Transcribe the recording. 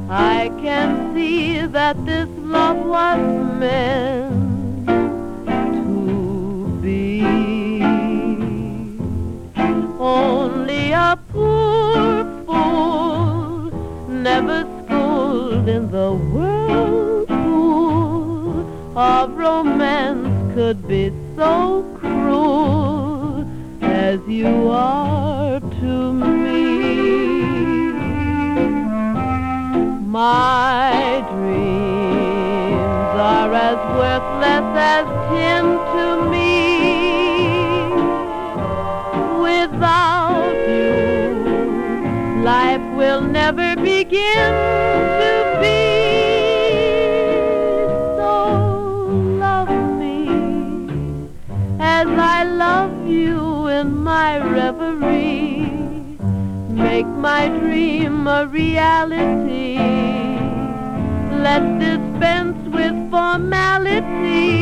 I can see that this love was meant to be. Only a poor fool, never schooled in the whirlpool of romance, could be so cruel as you are to me. My dreams are as worthless as tin to me. Without you, life will never begin to be. So love me as I love you in my reverie. Make my dream a reality. Let's dispense with formality.